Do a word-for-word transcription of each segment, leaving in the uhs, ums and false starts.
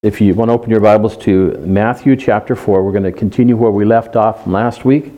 if you want to open your Bibles to Matthew chapter four, we're going to continue where we left off from last week.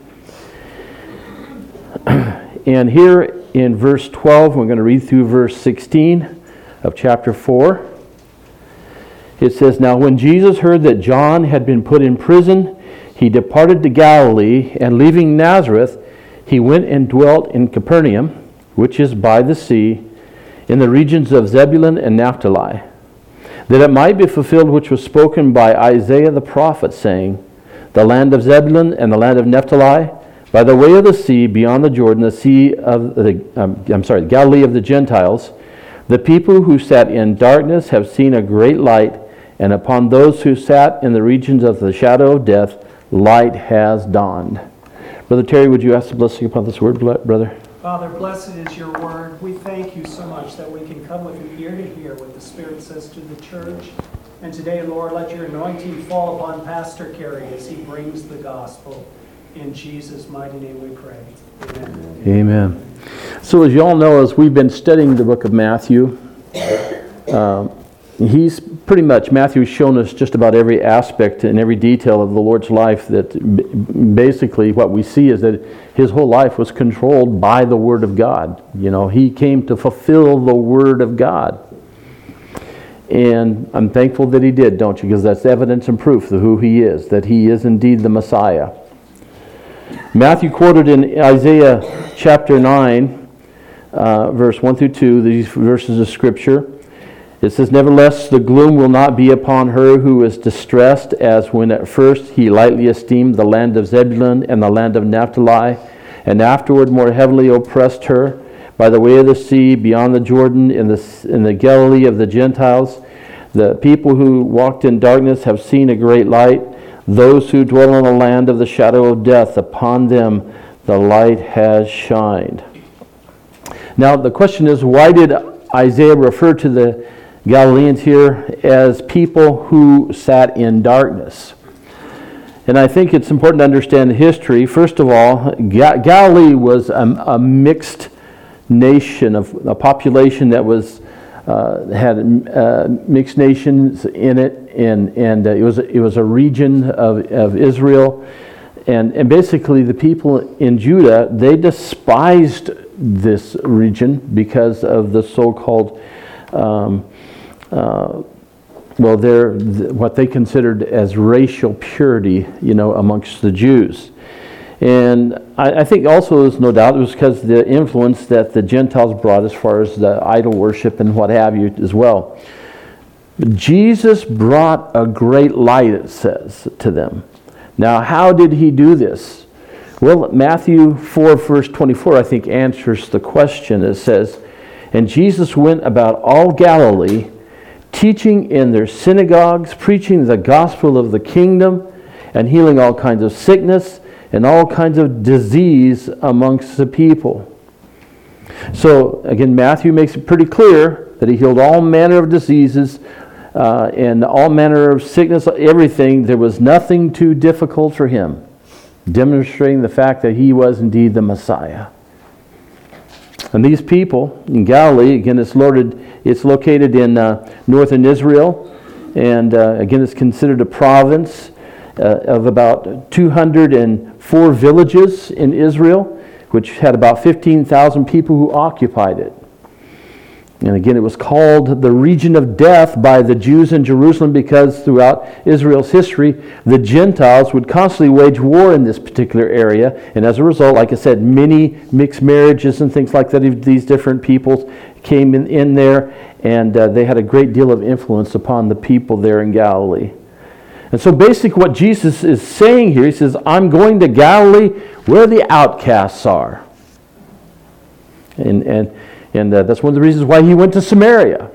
And here in verse twelve, we're going to read through verse sixteen of chapter four. It says, "Now when Jesus heard that John had been put in prison, he departed to Galilee, and leaving Nazareth, he went and dwelt in Capernaum, which is by the sea, in the regions of Zebulun and Naphtali, that it might be fulfilled which was spoken by Isaiah the prophet, saying, The land of Zebulun and the land of Naphtali, by the way of the sea, beyond the Jordan, the sea of the, um, I'm sorry, Galilee of the Gentiles, the people who sat in darkness have seen a great light, and upon those who sat in the regions of the shadow of death, light has dawned." Brother Terry, would you ask the blessing upon this word, brother? Father, blessed is your word. We thank you so much that we can come with an ear to hear what the Spirit says to the church. And today, Lord, let your anointing fall upon Pastor Kerry as he brings the gospel. In Jesus' mighty name we pray. Amen. Amen. So as you all know, as we've been studying the book of Matthew, um, he's pretty much, Matthew's shown us just about every aspect and every detail of the Lord's life, that basically what we see is that his whole life was controlled by the Word of God. You know, he came to fulfill the Word of God. And I'm thankful that he did, don't you? Because that's evidence and proof of who he is, that he is indeed the Messiah. Matthew quoted in Isaiah chapter nine, uh, verse one through two, these verses of Scripture. It says, "Nevertheless, the gloom will not be upon her who is distressed, as when at first he lightly esteemed the land of Zebulun and the land of Naphtali, and afterward more heavily oppressed her by the way of the sea, beyond the Jordan, in the, in the Galilee of the Gentiles. The people who walked in darkness have seen a great light. Those who dwell on the land of the shadow of death, upon them the light has shined." Now the question is, why did Isaiah refer to the Galileans here as people who sat in darkness? And I think it's important to understand the history. First of all, Ga- Galilee was a, a mixed nation, of a population that was uh, had uh, mixed nations in it, and and uh, it was it was a region of, of Israel, and and basically the people in Judah, they despised this region because of the so-called um, Uh, well, they're th- what they considered as racial purity, you know, amongst the Jews. And I, I think also there's no doubt it was because of the influence that the Gentiles brought as far as the idol worship and what have you as well. But Jesus brought a great light, it says, to them. Now, how did he do this? Well, Matthew four, verse twenty-four, I think, answers the question. It says, "And Jesus went about all Galilee, teaching in their synagogues, preaching the gospel of the kingdom, and healing all kinds of sickness and all kinds of disease amongst the people." So again, Matthew makes it pretty clear that he healed all manner of diseases uh, and all manner of sickness, everything. There was nothing too difficult for him, demonstrating the fact that he was indeed the Messiah. And these people in Galilee, again, it's located, it's located in uh, northern Israel, and uh, again, it's considered a province uh, of about two hundred four villages in Israel, which had about fifteen thousand people who occupied it. And again, it was called the region of death by the Jews in Jerusalem because throughout Israel's history, the Gentiles would constantly wage war in this particular area. And as a result, like I said, many mixed marriages and things like that, these different peoples came in, in there, and uh, they had a great deal of influence upon the people there in Galilee. And so basically what Jesus is saying here, he says, I'm going to Galilee where the outcasts are. And and And uh, that's one of the reasons why he went to Samaria.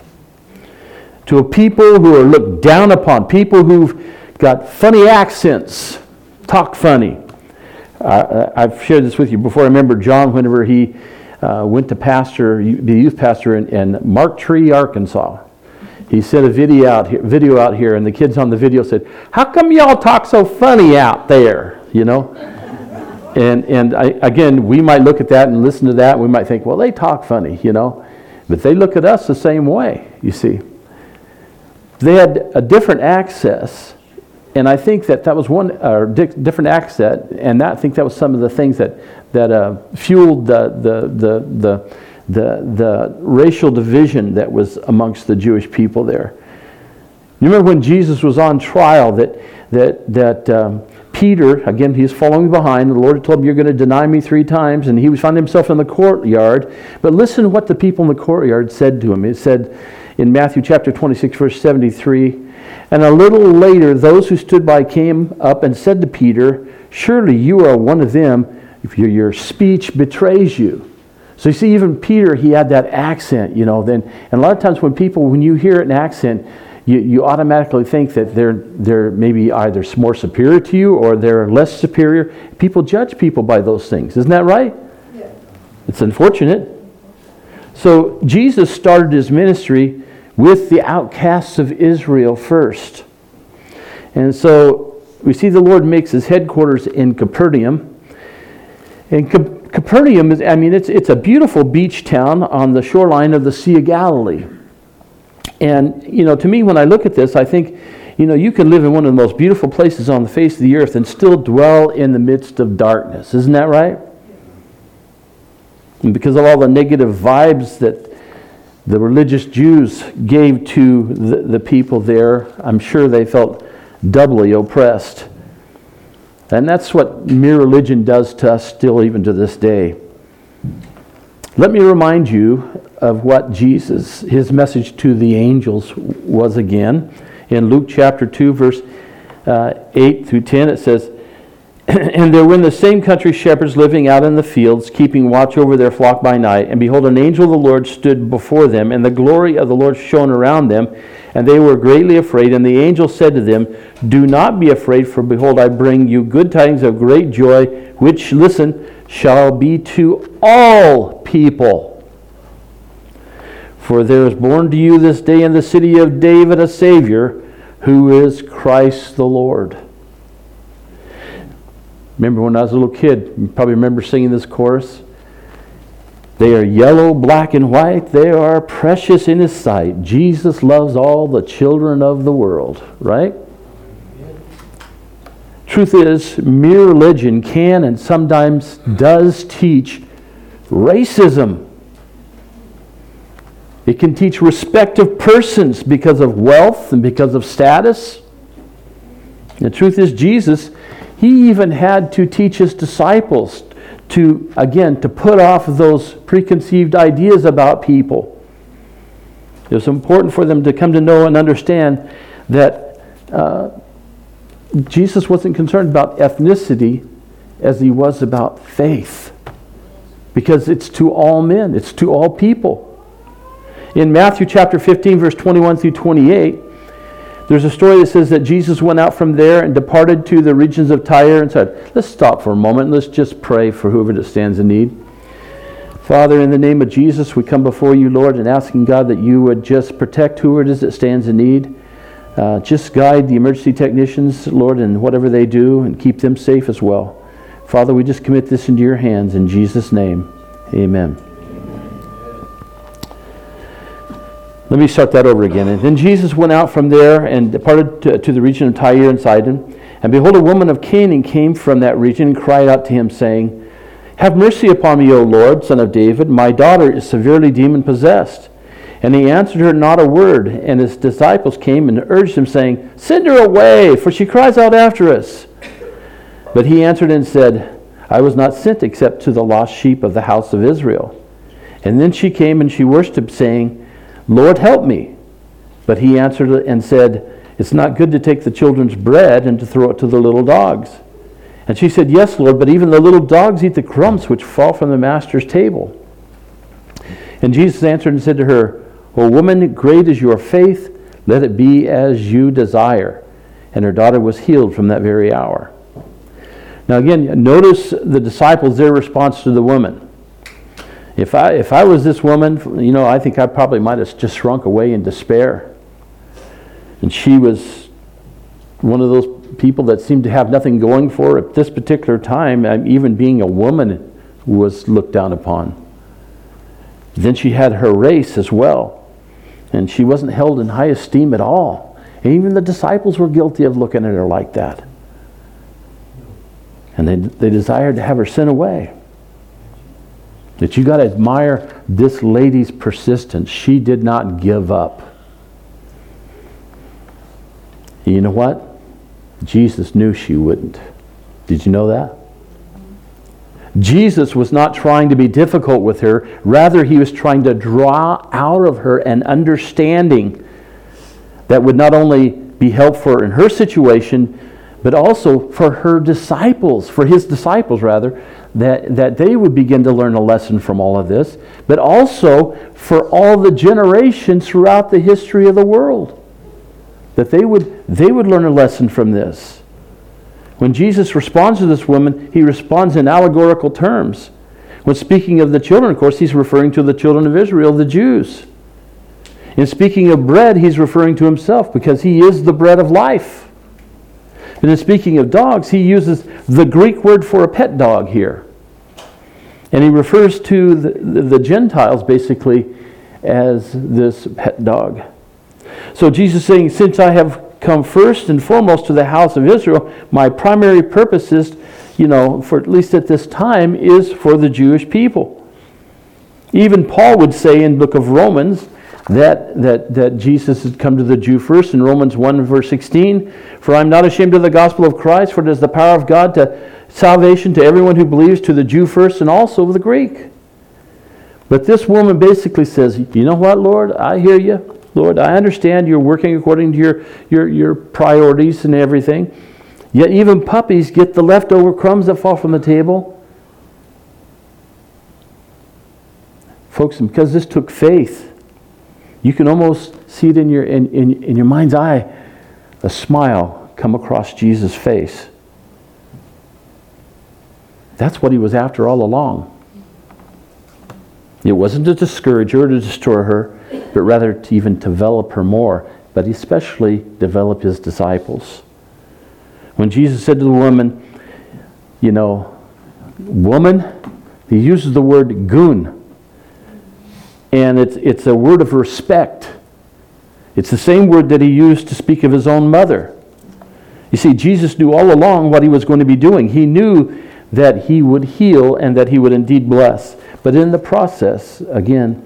To a people who are looked down upon, people who've got funny accents, talk funny. Uh, I've shared this with you before. I remember John, whenever he uh, went to pastor, be a youth pastor in, in Mark Tree, Arkansas. He sent a video out here, video out here, and the kids on the video said, "How come y'all talk so funny out there?" You know. And and I, again, we might look at that and listen to that, and we might think, well, they talk funny, you know. But they look at us the same way, you see. they had a different access, and I think that that was one uh, di- different accent, and that, I think that was some of the things that that uh, fueled the the the the the the racial division that was amongst the Jewish people there. You remember when Jesus was on trial that that that um, Peter, again, he's following behind. The Lord had told him, "You're going to deny me three times," and he found himself in the courtyard. But listen to what the people in the courtyard said to him. It said in Matthew chapter twenty-six, verse seventy-three, "And a little later, those who stood by came up and said to Peter, 'Surely you are one of them, if your, your speech betrays you.'" So you see, even Peter, he had that accent, you know. Then, and a lot of times when people, when you hear an accent, you, you automatically think that they're they're maybe either more superior to you or they're less superior. People judge people by those things. Isn't that right? Yeah. It's unfortunate. So Jesus started his ministry with the outcasts of Israel first. And so we see the Lord makes his headquarters in Capernaum. And Cap- Capernaum is, I mean, it's it's a beautiful beach town on the shoreline of the Sea of Galilee. And, you know, to me, when I look at this, I think, you know, you can live in one of the most beautiful places on the face of the earth and still dwell in the midst of darkness. Isn't that right? And because of all the negative vibes that the religious Jews gave to the, the people there, I'm sure they felt doubly oppressed. And that's what mere religion does to us still even to this day. Let me remind you of what Jesus, his message to the angels was again. In Luke chapter two, verse uh, eight through ten, it says, "And there were in the same country shepherds living out in the fields, keeping watch over their flock by night. And behold, an angel of the Lord stood before them, and the glory of the Lord shone around them, and they were greatly afraid. And the angel said to them, 'Do not be afraid, for behold, I bring you good tidings of great joy, which,'" listen, "'shall be to all people. For there is born to you this day in the city of David a Savior, who is Christ the Lord.'" Remember when I was a little kid, you probably remember singing this chorus. "They are yellow, black, and white. They are precious in his sight. Jesus loves all the children of the world." Right? Truth is, mere religion can and sometimes does teach racism. It can teach respect of persons because of wealth and because of status. The truth is, Jesus, he even had to teach his disciples to, again, to put off those preconceived ideas about people. It was important for them to come to know and understand that uh, Jesus wasn't concerned about ethnicity as he was about faith. Because it's to all men, it's to all people. In Matthew chapter fifteen, verse twenty-one through twenty-eight, there's a story that says that Jesus went out from there and departed to the regions of Tyre and said, "Let's stop for a moment and let's just pray for whoever that stands in need." Father, in the name of Jesus, we come before you, Lord, and asking God that you would just protect whoever it is that stands in need. Uh, just guide the emergency technicians, Lord, in whatever they do and keep them safe as well. Father, we just commit this into your hands in Jesus' name. Amen. Let me start that over again. "And then Jesus went out from there and departed to, to the region of Tyre and Sidon. And behold, a woman of Canaan came from that region and cried out to him, saying, 'Have mercy upon me, O Lord, Son of David. My daughter is severely demon-possessed.' And he answered her not a word. And his disciples came and urged him, saying, 'Send her away, for she cries out after us.' But he answered and said, 'I was not sent except to the lost sheep of the house of Israel.' And then she came and she worshipped, saying, 'Lord, help me.' But he answered and said, 'It's not good to take the children's bread and to throw it to the little dogs.' And she said, 'Yes, Lord, but even the little dogs eat the crumbs which fall from the master's table.' And Jesus answered and said to her, 'O woman, great is your faith. Let it be as you desire.' And her daughter was healed from that very hour." Now again, notice the disciples, their response to the woman. If I if I was this woman, you know, I think I probably might have just shrunk away in despair. And she was one of those people that seemed to have nothing going for her at this particular time. Even being a woman was looked down upon. Then she had her race as well. And she wasn't held in high esteem at all. And even the disciples were guilty of looking at her like that. And they, they desired to have her sent away. That you got to admire this lady's persistence. She did not give up. And you know what? Jesus knew she wouldn't. Did you know that? Jesus was not trying to be difficult with her. Rather, he was trying to draw out of her an understanding that would not only be helpful in her situation, but also for her disciples, for his disciples rather, that, that they would begin to learn a lesson from all of this, but also for all the generations throughout the history of the world, that they would, they would learn a lesson from this. When Jesus responds to this woman, he responds in allegorical terms. When speaking of the children, of course, he's referring to the children of Israel, the Jews. In speaking of bread, he's referring to himself because he is the bread of life. And in speaking of dogs, he uses the Greek word for a pet dog here. And he refers to the, the, the Gentiles basically as this pet dog. So Jesus is saying, since I have come first and foremost to the house of Israel, my primary purpose is, you know, for at least at this time, is for the Jewish people. Even Paul would say in the book of Romans that, that, that Jesus had come to the Jew first in Romans one verse sixteen. For I am not ashamed of the gospel of Christ, for it is the power of God to salvation to everyone who believes, to the Jew first and also the Greek. But this woman basically says, you know what, Lord, I hear you. Lord, I understand you're working according to your, your, your priorities and everything. Yet even puppies get the leftover crumbs that fall from the table. Folks, because this took faith, you can almost see it in your, in, in, in your mind's eye, a smile come across Jesus' face. That's what he was after all along. It wasn't to discourage her or to destroy her, but rather to even develop her more, but especially develop his disciples. When Jesus said to the woman, you know, woman, he uses the word gun. And it's, it's a word of respect. It's the same word that he used to speak of his own mother. You see, Jesus knew all along what he was going to be doing. He knew that he would heal and that he would indeed bless. But in the process, again,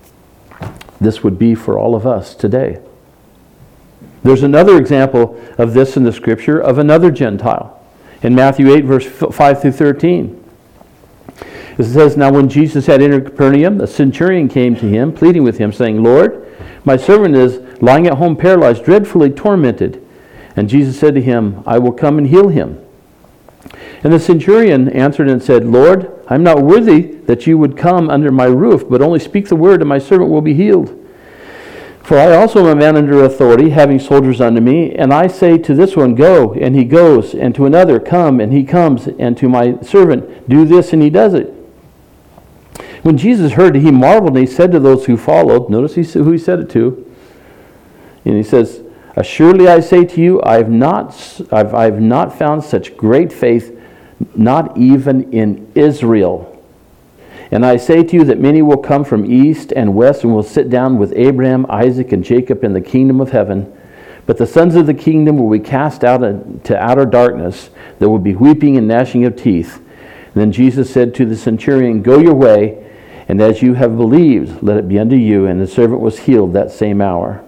this would be for all of us today. There's another example of this in the scripture of another Gentile. In Matthew eight, verse five through thirteen. It says, now when Jesus had entered Capernaum, a centurion came to him, pleading with him, saying, Lord, my servant is lying at home paralyzed, dreadfully tormented. And Jesus said to him, I will come and heal him. And the centurion answered and said, Lord, I am not worthy that you would come under my roof, but only speak the word, and my servant will be healed. For I also am a man under authority, having soldiers under me, and I say to this one, go, and he goes, and to another, come, and he comes, and to my servant, do this, and he does it. When Jesus heard it, he marveled, and he said to those who followed, notice who he said it to, and he says, assuredly I say to you, I have not, I've, I've not found such great faith, not even in Israel. And I say to you that many will come from east and west and will sit down with Abraham, Isaac, and Jacob in the kingdom of heaven. But the sons of the kingdom will be cast out into outer darkness. There will be weeping and gnashing of teeth. And then Jesus said to the centurion, go your way, and as you have believed, let it be unto you. And the servant was healed that same hour.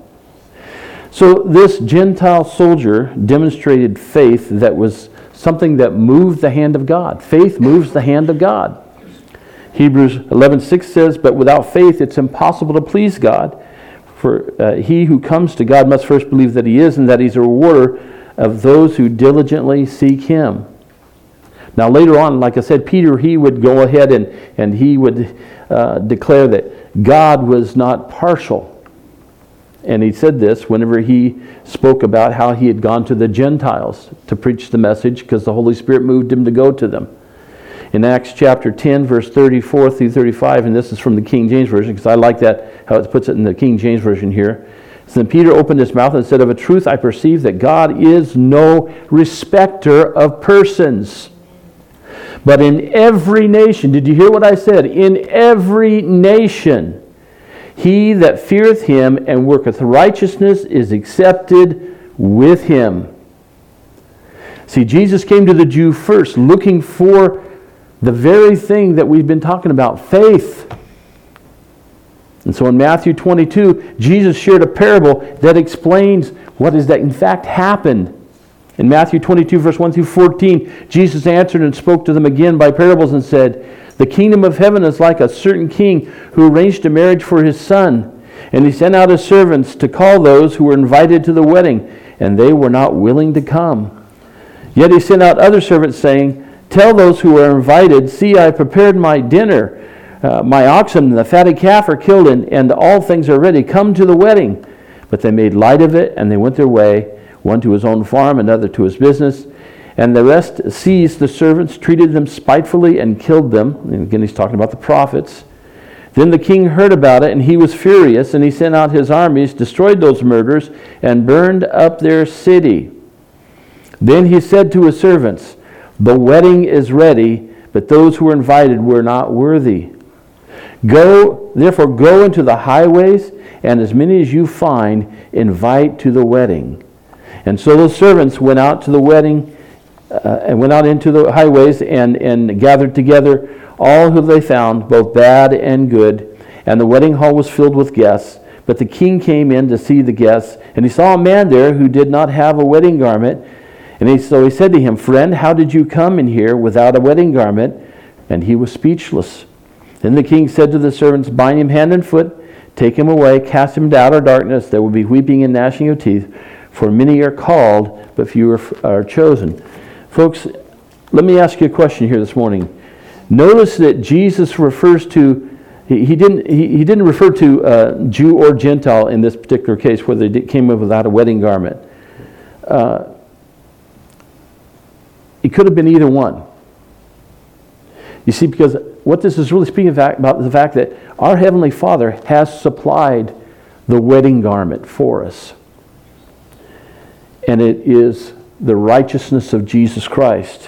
So this Gentile soldier demonstrated faith that was something that moved the hand of God. Faith moves the hand of God. Hebrews eleven six says, but without faith it's impossible to please God. For uh, he who comes to God must first believe that he is, and that he's a rewarder of those who diligently seek him. Now later on, like I said, Peter, he would go ahead and, and he would uh, declare that God was not partial. And he said this whenever he spoke about how he had gone to the Gentiles to preach the message because the Holy Spirit moved him to go to them. In Acts chapter ten, verse thirty-four through thirty-five, and this is from the King James Version because I like that, how it puts it in the King James Version here. So then Peter opened his mouth and said, of a truth I perceive that God is no respecter of persons. But in every nation, did you hear what I said? In every nation, he that feareth him and worketh righteousness is accepted with him. See, Jesus came to the Jew first, looking for the very thing that we've been talking about, faith. And so in Matthew twenty-two, Jesus shared a parable that explains what is that in fact happened. In Matthew twenty-two, verse one through fourteen, Jesus answered and spoke to them again by parables and said, "The kingdom of heaven is like a certain king who arranged a marriage for his son. And he sent out his servants to call those who were invited to the wedding, and they were not willing to come. Yet he sent out other servants, saying, 'Tell those who are invited, see, I prepared my dinner. Uh, my oxen and the fatted calf are killed, and, and all things are ready. Come to the wedding.' But they made light of it, and they went their way, one to his own farm, another to his business. And the rest seized the servants, treated them spitefully, and killed them." And again, he's talking about the prophets. "Then the king heard about it, and he was furious, and he sent out his armies, destroyed those murderers, and burned up their city. Then he said to his servants, 'The wedding is ready, but those who were invited were not worthy. Go, therefore go into the highways, and as many as you find, invite to the wedding.' And so those servants went out to the wedding, uh, and went out into the highways, and, and gathered together all who they found, both bad and good. And the wedding hall was filled with guests. But the king came in to see the guests, and he saw a man there who did not have a wedding garment. And he, so he said to him, 'Friend, how did you come in here without a wedding garment?' And he was speechless. Then the king said to the servants, 'Bind him hand and foot, take him away, cast him into outer darkness. There will be weeping and gnashing of teeth, for many are called, but few are, are chosen.'" Folks, let me ask you a question here this morning. Notice that Jesus refers to, he, he didn't he, he didn't refer to uh, Jew or Gentile in this particular case, whether they came in without a wedding garment. Uh, it could have been either one. You see, because what this is really speaking about the fact that our Heavenly Father has supplied the wedding garment for us. And it is the righteousness of Jesus Christ.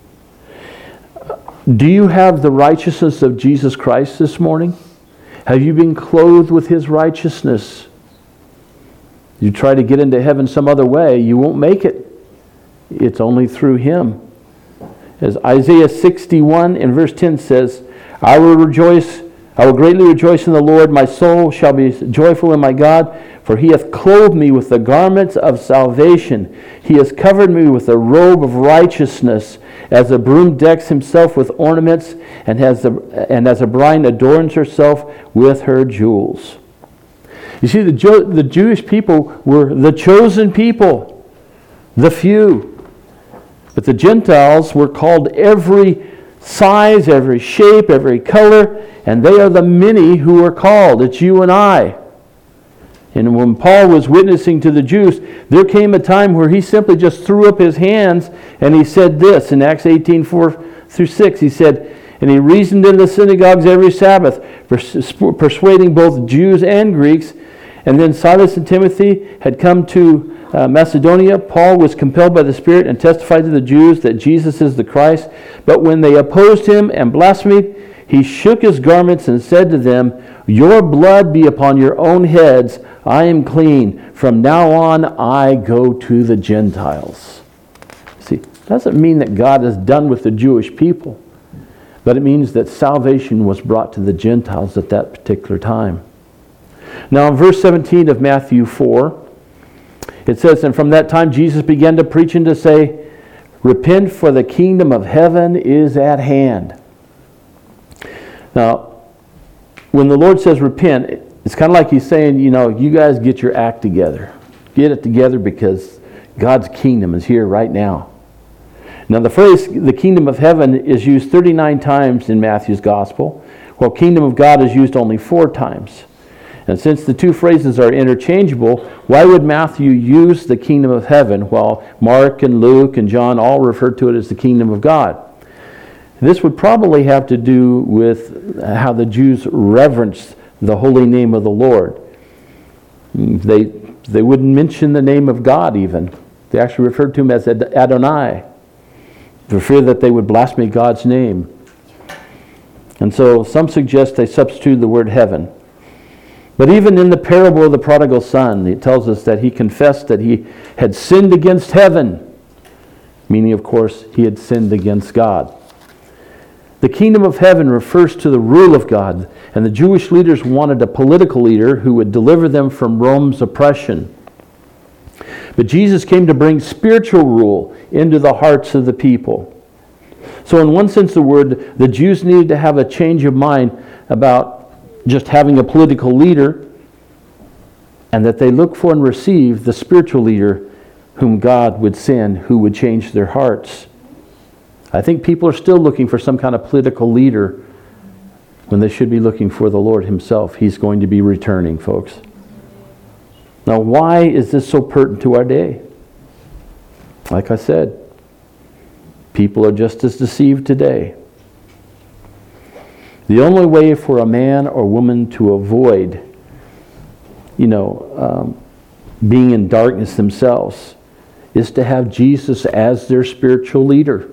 Do you have the righteousness of Jesus Christ this morning? Have you been clothed with His righteousness? You try to get into heaven some other way, you won't make it. It's only through Him. As Isaiah sixty-one in verse ten says, "I will rejoice, I will greatly rejoice in the Lord. My soul shall be joyful in my God, for He hath clothed me with the garments of salvation. He has covered me with a robe of righteousness, as a groom decks himself with ornaments, and, has a, and as a bride adorns herself with her jewels." You see, the, Jo- the Jewish people were the chosen people, the few. But the Gentiles were called every size, every shape, every color, and they are the many who are called. It's you and I. And when Paul was witnessing to the Jews, there came a time where he simply just threw up his hands and he said this in Acts eighteen, four through six. He said, "And he reasoned in the synagogues every Sabbath, persuading both Jews and Greeks. And then Silas and Timothy had come to uh, Macedonia. Paul was compelled by the Spirit and testified to the Jews that Jesus is the Christ. But when they opposed him and blasphemed, he shook his garments and said to them, 'Your blood be upon your own heads. I am clean. From now on I go to the Gentiles.'" See, it doesn't mean that God is done with the Jewish people, but it means that salvation was brought to the Gentiles at that particular time. Now in verse seventeen of Matthew four, it says, "And from that time Jesus began to preach and to say, 'Repent, for the kingdom of heaven is at hand.'" Now, when the Lord says repent, it's kind of like He's saying, you know, you guys get your act together. Get it together because God's kingdom is here right now. Now the phrase, the kingdom of heaven, is used thirty-nine times in Matthew's gospel, while kingdom of God is used only four times. And since the two phrases are interchangeable, why would Matthew use the kingdom of heaven while Mark and Luke and John all refer to it as the kingdom of God? This would probably have to do with how the Jews reverenced the holy name of the Lord. They, they wouldn't mention the name of God even. They actually referred to Him as Adonai, for fear that they would blaspheme God's name. And so some suggest they substituted the word heaven. But even in the parable of the prodigal son, it tells us that he confessed that he had sinned against heaven, meaning, of course, he had sinned against God. The kingdom of heaven refers to the rule of God, and the Jewish leaders wanted a political leader who would deliver them from Rome's oppression. But Jesus came to bring spiritual rule into the hearts of the people. So in one sense of the word, the Jews needed to have a change of mind about just having a political leader, and that they look for and receive the spiritual leader whom God would send, who would change their hearts. I think people are still looking for some kind of political leader when they should be looking for the Lord himself. He's going to be returning, folks. Now, why is this so pertinent to our day? Like I said, people are just as deceived today. The only way for a man or woman to avoid, you know, um, being in darkness themselves is to have Jesus as their spiritual leader.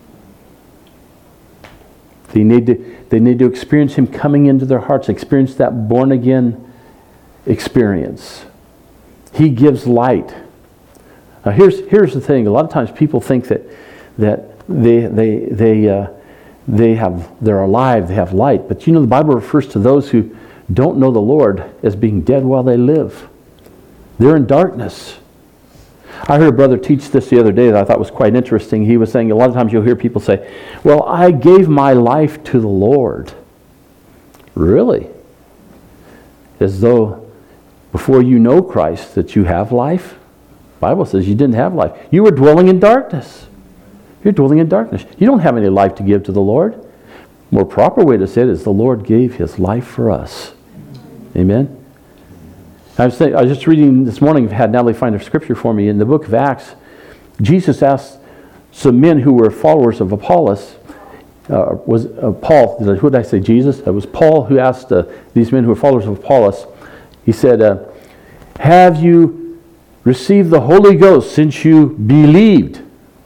They need to, they need to experience him coming into their hearts, experience that born-again experience. He gives light. Now here's, here's the thing. A lot of times people think that, that they, they, they, uh, they have, they're alive, they have light. But you know, the Bible refers to those who don't know the Lord as being dead while they live. They're in darkness. I heard a brother teach this the other day that I thought was quite interesting. He was saying a lot of times you'll hear people say, well, I gave my life to the Lord. Really? As though before you know Christ that you have life? The Bible says you didn't have life. You were dwelling in darkness. You're dwelling in darkness. You don't have any life to give to the Lord. More proper way to say it is the Lord gave his life for us. Amen? I was, saying, I was just reading this morning, had Natalie find a scripture for me. In the book of Acts, Jesus asked some men who were followers of Apollos, uh, was uh, Paul, who did I say, Jesus? It was Paul who asked uh, these men who were followers of Apollos, he said, uh, have you received the Holy Ghost since you believed?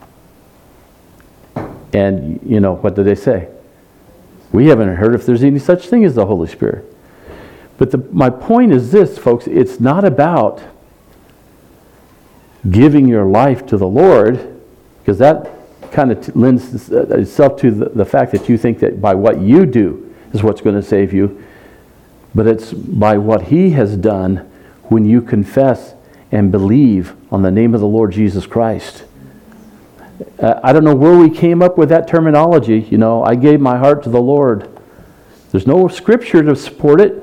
And, you know, what did they say? We haven't heard if there's any such thing as the Holy Spirit. But the, my point is this, folks, it's not about giving your life to the Lord, because that kind of t- lends itself to the, the fact that you think that by what you do is what's going to save you, but it's by what he has done when you confess and believe on the name of the Lord Jesus Christ. Uh, I don't know where we came up with that terminology. You know, I gave my heart to the Lord. There's no scripture to support it.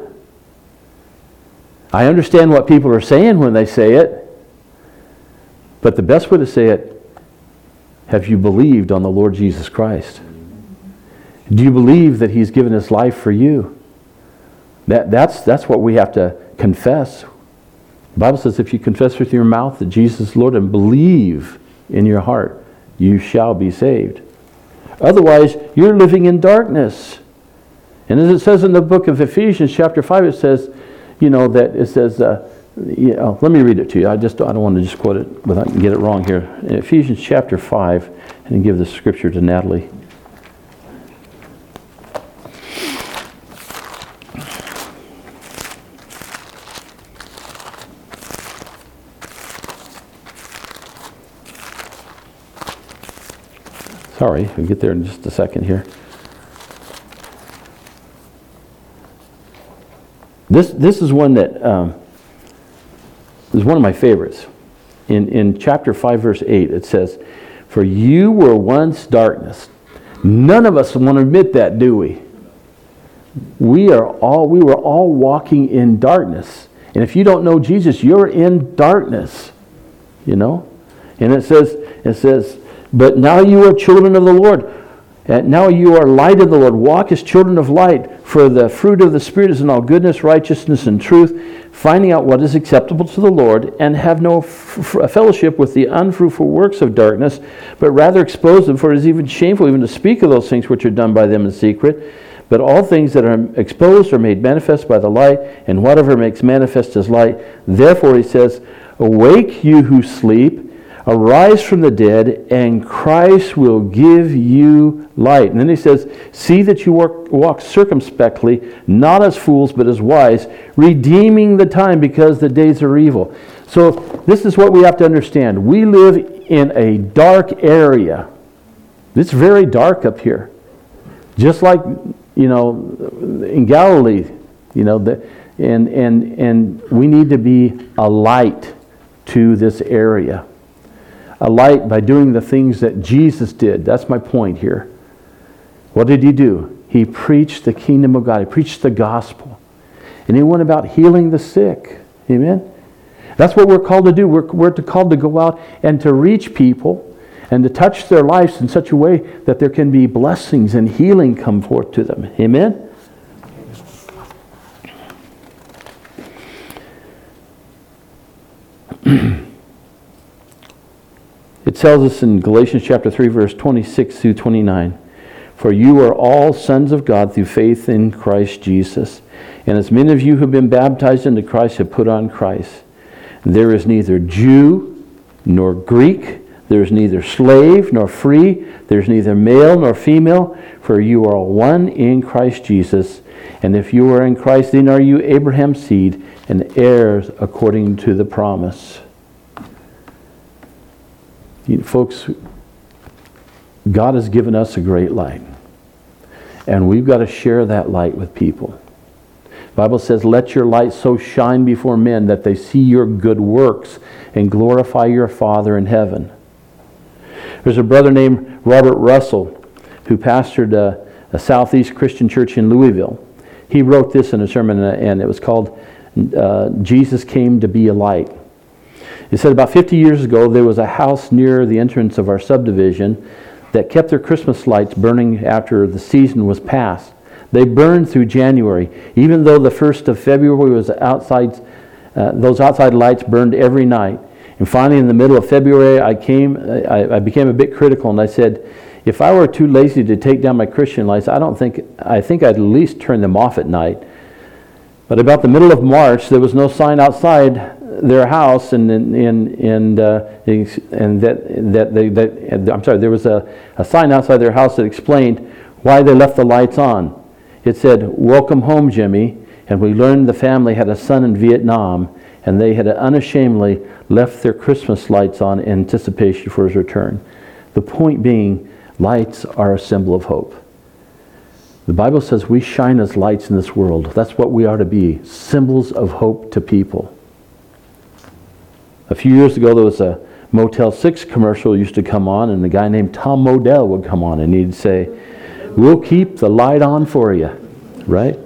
I understand what people are saying when they say it, but the best way to say it, have you believed on the Lord Jesus Christ? Do you believe that he's given his life for you? That, that's, that's what we have to confess. The Bible says if you confess with your mouth that Jesus is Lord and believe in your heart, you shall be saved. Otherwise, you're living in darkness. And as it says in the book of Ephesians chapter five, it says, you know, that it says, uh, you know, let me read it to you. I just I don't want to just quote it without get it wrong here. In Ephesians chapter five, and give the scripture to Natalie. Sorry, we'll get there in just a second here. This this is one that um, is one of my favorites. In in chapter five, verse eight, it says, "For you were once darkness." None of us want to admit that, do we? We are all we were all walking in darkness, and if you don't know Jesus, you're in darkness. You know, and it says it says. But now you are children of the Lord. And now you are light of the Lord. Walk as children of light. For the fruit of the Spirit is in all goodness, righteousness, and truth, finding out what is acceptable to the Lord, and have no f- f- fellowship with the unfruitful works of darkness, but rather expose them, for it is even shameful even to speak of those things which are done by them in secret. But all things that are exposed are made manifest by the light, and whatever makes manifest is light. Therefore, he says, awake, you who sleep. Arise from the dead, and Christ will give you light. And then he says, see that you walk, walk circumspectly, not as fools, but as wise, redeeming the time because the days are evil. So this is what we have to understand. We live in a dark area. It's very dark up here. Just like, you know, in Galilee, you know, the, and, and, and we need to be a light to this area. A light by doing the things that Jesus did. That's my point here. What did he do? He preached the kingdom of God. He preached the gospel. And he went about healing the sick. Amen? That's what we're called to do. We're, we're called to go out and to reach people and to touch their lives in such a way that there can be blessings and healing come forth to them. Amen? It tells us in Galatians chapter three, verse twenty-six through twenty-nine, for you are all sons of God through faith in Christ Jesus. And as many of you who have been baptized into Christ have put on Christ. There is neither Jew nor Greek. There is neither slave nor free. There is neither male nor female. For you are one in Christ Jesus. And if you are in Christ, then are you Abraham's seed and heirs according to the promise. You know, folks, God has given us a great light. And we've got to share that light with people. The Bible says, let your light so shine before men that they see your good works and glorify your Father in heaven. There's a brother named Robert Russell who pastored a, a Southeast Christian church in Louisville. He wrote this in a sermon, and it was called uh, Jesus Came to Be a Light. He said about fifty years ago, there was a house near the entrance of our subdivision that kept their Christmas lights burning after the season was past. They burned through January, even though the first of February was outside. Uh, those outside lights burned every night. And finally, in the middle of February, I came. I, I became a bit critical, and I said, if I were too lazy to take down my Christian lights, I don't think. I think I'd at least turn them off at night. But about the middle of March, there was no sign outside their house, and and and uh, and that that they that I'm sorry, there was a, a sign outside their house that explained why they left the lights on. It said, "Welcome home, Jimmy." And we learned the family had a son in Vietnam, and they had unashamedly left their Christmas lights on in anticipation for his return. The point being, lights are a symbol of hope. The Bible says we shine as lights in this world. That's what we are to be, symbols of hope to people. A few years ago, there was a Motel six commercial used to come on, and a guy named Tom Modell would come on, and he'd say, we'll keep the light on for you, right?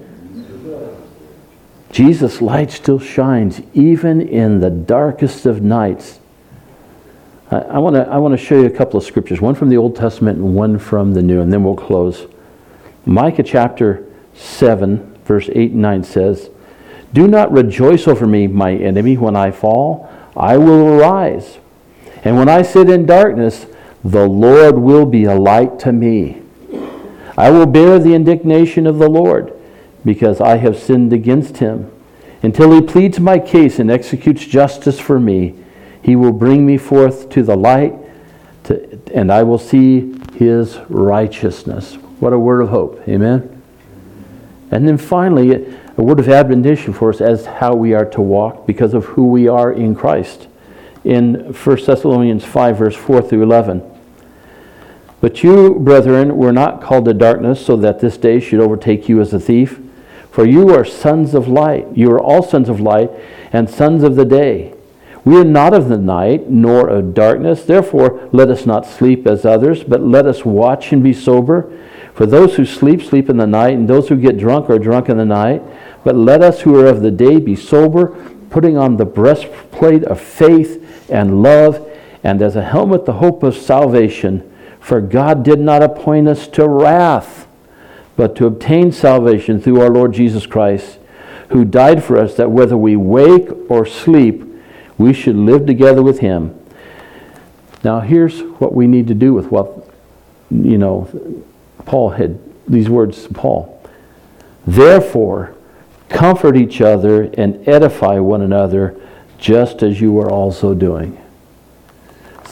Jesus' light still shines even in the darkest of nights. I want to I want to show you a couple of scriptures, one from the Old Testament and one from the New, and then we'll close. Micah chapter seven, verse eight and nine says, do not rejoice over me, my enemy, when I fall. I will arise. And when I sit in darkness, the Lord will be a light to me. I will bear the indignation of the Lord, because I have sinned against him. Until he pleads my case and executes justice for me, he will bring me forth to the light, to, and I will see his righteousness. What a word of hope. Amen? And then finally, a word of admonition for us as how we are to walk because of who we are in Christ. In First Thessalonians five, verse four through eleven. But you, brethren, were not called to darkness, so that this day should overtake you as a thief. For you are sons of light. You are all sons of light and sons of the day. We are not of the night, nor of darkness. Therefore, let us not sleep as others, but let us watch and be sober. For those who sleep, sleep in the night, and those who get drunk are drunk in the night. But let us who are of the day be sober, putting on the breastplate of faith and love, and as a helmet the hope of salvation. For God did not appoint us to wrath, but to obtain salvation through our Lord Jesus Christ, who died for us, that whether we wake or sleep, we should live together with him. Now here's what we need to do with what, you know, Paul had, these words to Paul. Therefore, comfort each other and edify one another, just as you are also doing.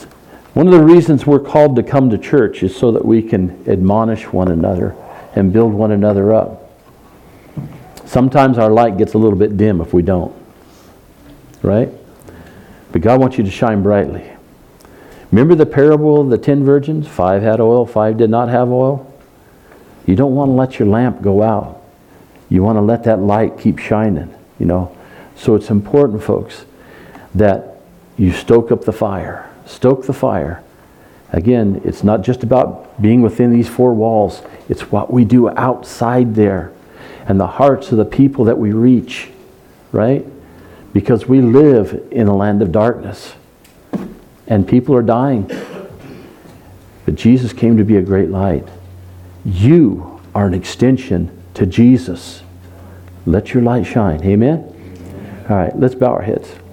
One of the reasons we're called to come to church is so that we can admonish one another and build one another up. Sometimes our light gets a little bit dim if we don't. Right? But God wants you to shine brightly. Remember the parable of the ten virgins? Five had oil, five did not have oil. You don't want to let your lamp go out. You want to let that light keep shining, you know. So it's important, folks, that you stoke up the fire. Stoke the fire. Again, it's not just about being within these four walls. It's what we do outside there and the hearts of the people that we reach, right? Because we live in a land of darkness and people are dying. But Jesus came to be a great light. You are an extension to Jesus. Let your light shine. Amen? All right, let's bow our heads.